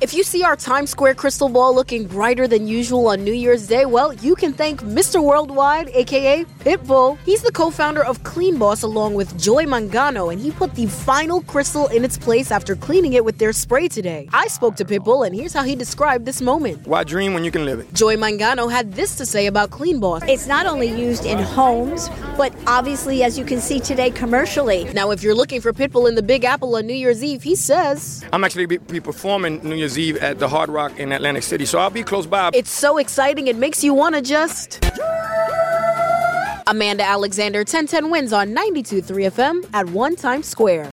If you see our Times Square crystal ball looking brighter than usual on New Year's Day, well, you can thank Mr. Worldwide, aka Pitbull. He's the co-founder of Clean Boss along with Joy Mangano, and he put the final crystal in its place after cleaning it with their spray today. I spoke to Pitbull, and here's how he described this moment. Why dream when you can live it? Joy Mangano had this to say about Clean Boss. It's not only used in homes, but obviously, as you can see today, commercially. Now, if you're looking for Pitbull in the Big Apple on New Year's Eve, he says, I'm actually be performing New Year's Eve at the Hard Rock in Atlantic City, so I'll be close by. It's so exciting, it makes you want to just... Amanda Alexander, 1010 wins on 92.3 FM at One Times Square.